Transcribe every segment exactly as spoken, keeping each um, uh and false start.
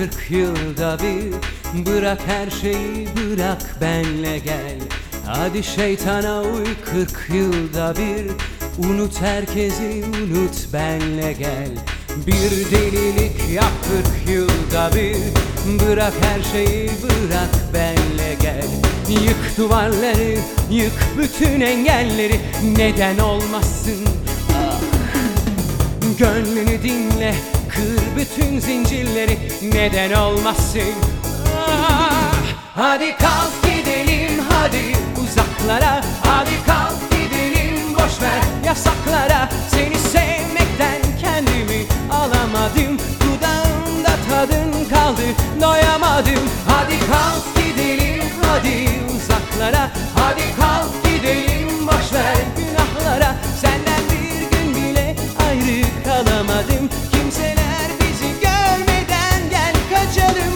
kırk yılda bir. Bırak her şeyi, bırak benle gel. Hadi şeytana uy, kırk yılda bir. Unut herkesi, unut benle gel. Bir delilik yap kırk yılda bir. Bırak her şeyi, bırak benle gel. Yık duvarları, yık bütün engelleri. Neden olmasın? Ah. Gönlünü dinle, kır bütün zincirleri. Neden olmasın? Ah. Hadi kalk gidelim, hadi uzaklara. Hadi kalk gidelim, boş ver yasaklara. Seni sevmekten kendimi alamadım. Dudağımda tadın kaldı, doyamadım. Hadi kalk gidelim, hadi uzaklara. Hadi kalk gidelim, boş ver günahlara. Senden bir gün bile ayrı kalamadım. Kimseler bizi görmeden gel kaçalım.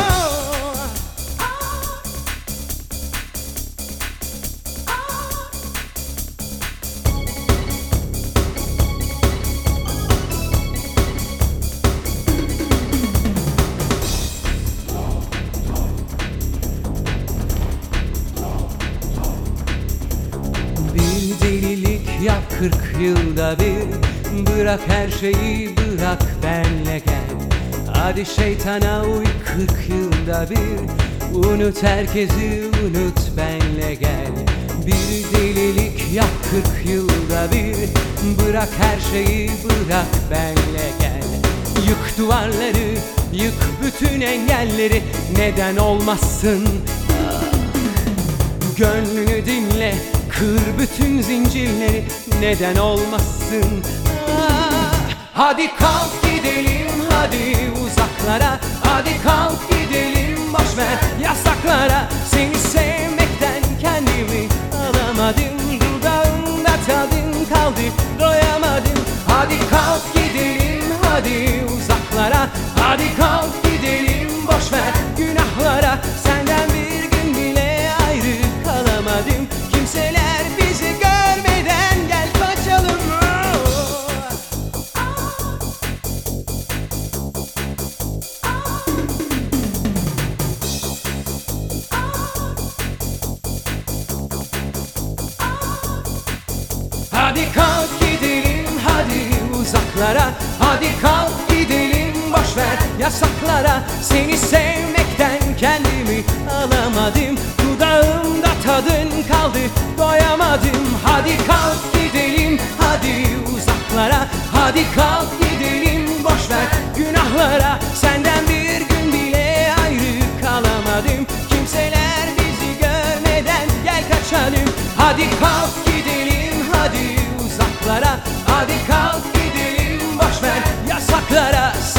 Bir delilik yap kırk yılda bir. Bırak her şeyi, bırak benle gel. Hadi şeytana uy, kırk yılda bir. Unut herkesi, unut benle gel. Bir delilik yap kırk yılda bir. Bırak her şeyi, bırak benle gel. Yık duvarları, yık bütün engelleri. Neden olmasın? Gönlünü dinle, kır bütün zincirleri. Neden olmasın? Ah. Hadi kalk gidelim, hadi uzaklara. Hadi kalk gidelim, boş ver yasaklara. Seni sevmekten kendimi alamadım. Dudağımda tadın kaldı, doyamadım. Hadi kalk gidelim, hadi uzaklara. Hadi kalk gidelim, boş ver günahlara. Senden bir gün bile ayrı kalamadım. Kimseler bizi görmeden gel kaçalım. Hadi kalk gidelim, hadi uzaklara. Hadi kalk gidelim, boş ver yasaklara. Seni sevmekten kendimi alamadım. Dudağımda tadın kaldı, doyamadım. Hadi kalk gidelim, hadi uzaklara. Hadi kalk gidelim, boş ver günahlara. Senden bir gün bile ayrı kalamadım. Kimseler bizi görmeden gel kaçalım. Hadi kalk gidelim, hadi uzaklara. Hadi kalk gidelim, boş ver yasaklara.